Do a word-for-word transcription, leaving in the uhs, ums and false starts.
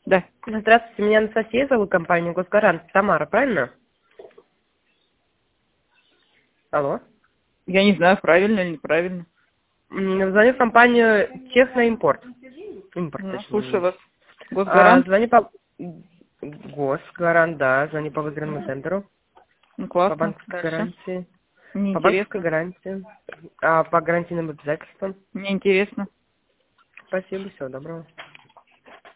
Да. Здравствуйте, меня Анастасия зовут, компания «Госгарант». Тамара, правильно? Алло. Я не знаю, правильно или неправильно. М, Звоню в компанию «Техноимпорт». Импорт, Ну, слушаю точнее. вас. А, Госгарант? звоню по... Госгарант, да. Звоню по выигранному тендеру. Ну, По классно. банковской Дальше. гарантии. По банковской Неинтересно. гарантии. А по гарантийным обязательствам. Неинтересно. Спасибо, всего доброго.